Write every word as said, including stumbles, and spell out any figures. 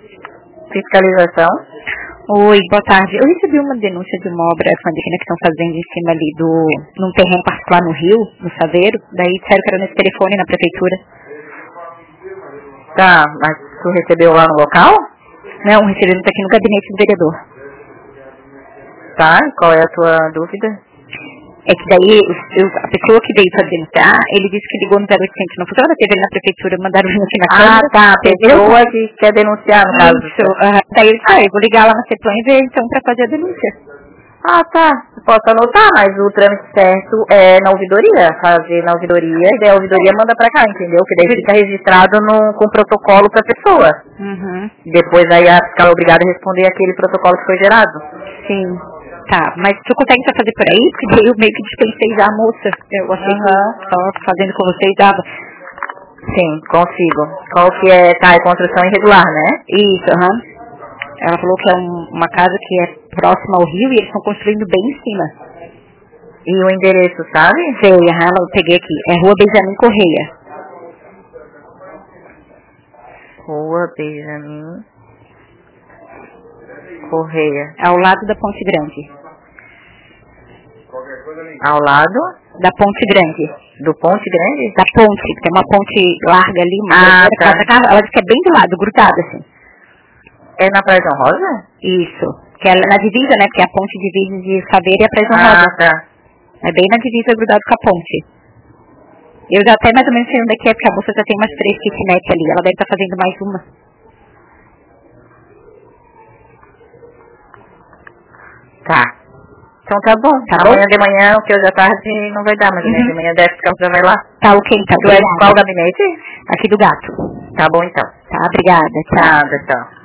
Fiscalização. Oi, boa tarde. Eu recebi uma denúncia de uma obra clandestina que estão fazendo em cima ali do... num terreno particular no Rio, no Saveiro. Daí disseram que era nesse telefone na prefeitura. Tá, mas tu recebeu lá no local? Não, recebemos aqui no gabinete do vereador. Tá, qual é a tua dúvida? É que daí eu, a pessoa que veio para denunciar, ele disse que ligou no zero oitocentos, não funciona, teve ele na prefeitura, mandaram vir aqui na ah, câmera. Ah, tá, a pessoa que quer denunciar no caso. Isso, uh, daí ele disse, ah, eu vou ligar lá na CEPLAN e ver então para fazer a denúncia. Ah, tá, posso anotar, mas o trâmite certo é na ouvidoria, fazer na ouvidoria, e daí a ouvidoria manda pra cá, entendeu? Que daí fica registrado no, com protocolo pra pessoa. Uhum. Depois aí a fiscal é obrigada a responder aquele protocolo que foi gerado. Sim. Tá, mas tu consegue só fazer por aí? Porque daí eu meio que dispensei já a moça. Eu achei uhum. que só fazendo com vocês dava. Sim, consigo. Qual que é? Tá, é construção irregular, né? Isso, aham. Uhum. Ela falou que é um, uma casa que é próxima ao rio e eles estão construindo bem em cima. E o endereço, sabe? Sei, aham, eu peguei aqui. É Rua Benjamin Correia. Rua Benjamin Correia. Ao lado da Ponte Grande. Ao lado? Da Ponte Grande. Do Ponte Grande? Da ponte, tem uma ponte larga ali, uma ah, tá. casa, ela disse que é bem do lado, grudada assim. É na Praia João Rosa? Isso. Que é na divisa, né? Porque a ponte divisa de Saveiro e a Praia João ah, Rosa. Ah, tá. É bem na divisa, grudado com a ponte. Eu já até mais ou menos sei onde é que é, porque a moça já tem umas três kitnet ali. Ela deve estar fazendo mais uma. Tá. Então tá bom. Tá amanhã bom? De manhã, o que hoje à tarde não vai dar, mas uhum. De manhã deve ficar, já vai lá. Tá ok, então. Tu é de qual gabinete? Aqui do Gato. Tá bom, então. Tá, obrigada. Tchau. Nada, tchau.